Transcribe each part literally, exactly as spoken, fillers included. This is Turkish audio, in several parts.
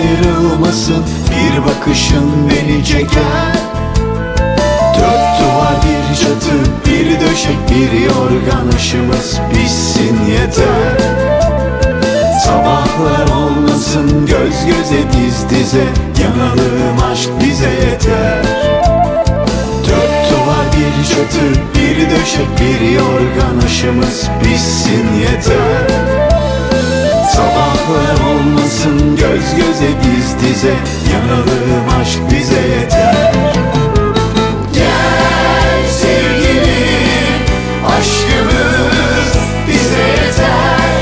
ayrılmasın, bir bakışın beni çeker. Dört duvar, bir çatı, bir döşek, bir yorgan, aşımız bitsin yeter. Sabahlar olmasın, göz göze diz dize, yanalım aşk bize yeter. Dört duvar, bir çatı, bir döşek, bir yorgan, aşımız bitsin yeter. Sabahlar olmasın, göz göze diz dize, yanalım aşk bize yeter. Gel sevgilim, aşkımız bize yeter.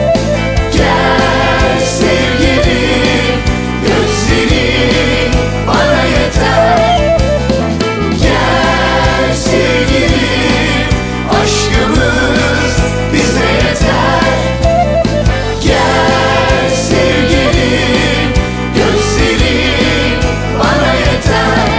Gel sevgilim, gözlerin bana yeter. Gel sevgilim, aşkımız bize yeter. Gel sevgilim, gözlerin bana yeter.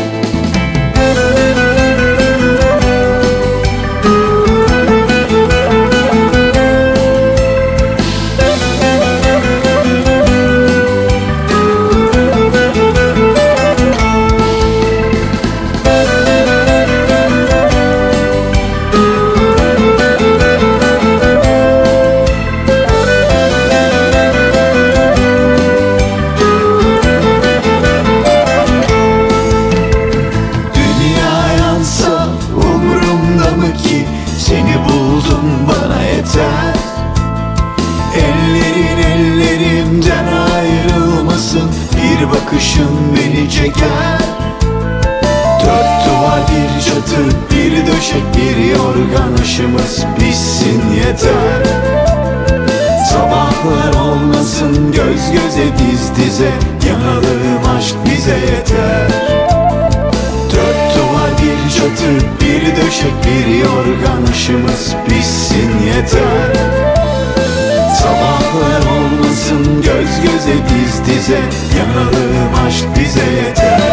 Seni buldum, bana yeter. Ellerin ellerimden ayrılmasın, bir bakışın beni çeker. Dört duvar, bir çatı, bir döşek, bir yorgan, aşımız bitsin yeter. Sabahlar olmasın, göz göze diz dize, yanalım aşk bize yeter. Dört duvar, bir çatı, bir döşek, bir yorgan, aşımız bitsin yeter. Sabahlar olmasın, göz göze diz dize, yanalım aşk bize yeter.